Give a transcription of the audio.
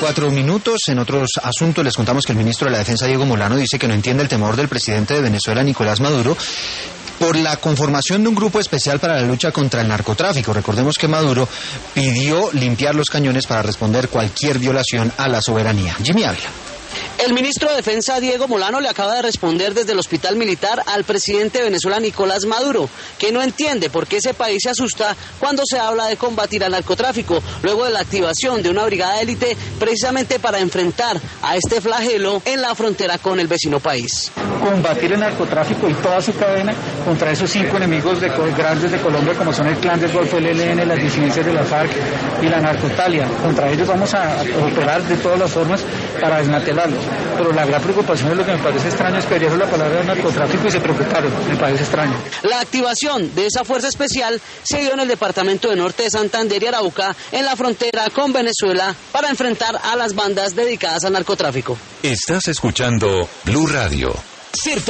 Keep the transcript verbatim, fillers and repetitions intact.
Cuatro minutos. En otros asuntos les contamos que el ministro de la Defensa, Diego Molano, dice que no entiende el temor del presidente de Venezuela, Nicolás Maduro, por la conformación de un grupo especial para la lucha contra el narcotráfico. Recordemos que Maduro pidió limpiar los cañones para responder cualquier violación a la soberanía. Jimmy Ávila. El ministro de Defensa, Diego Molano, le acaba de responder desde el hospital militar al presidente de Venezuela, Nicolás Maduro, que no entiende por qué ese país se asusta cuando se habla de combatir al narcotráfico, luego de la activación de una brigada élite precisamente para enfrentar a este flagelo en la frontera con el vecino país. Combatir el narcotráfico y toda su cadena contra esos cinco enemigos de, grandes de Colombia, como son el Clan del Golfo, el E L N, las disidencias de la FARC y la narcotalia. Contra ellos vamos a, a operar de todas las formas para desmantelarlos. Pero la gran preocupación es lo que me parece extraño, es que oyeron la palabra narcotráfico y se preocuparon, me parece extraño. La activación de esa fuerza especial se dio en el departamento de Norte de Santander y Arauca, en la frontera con Venezuela, para enfrentar a las bandas dedicadas al narcotráfico. Estás escuchando Blue Radio. Cierto.